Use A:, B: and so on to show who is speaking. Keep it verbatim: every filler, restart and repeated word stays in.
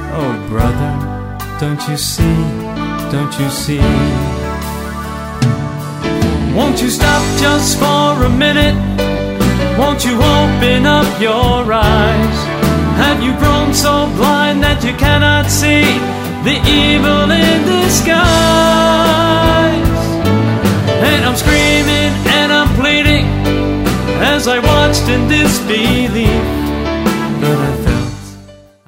A: Oh brother, don't you see, don't you see? Won't you stop just for a minute? Won't you open up your eyes? Have you grown so blind that you cannot see the evil in disguise? And I'm screaming and I'm pleading as I watched in disbelief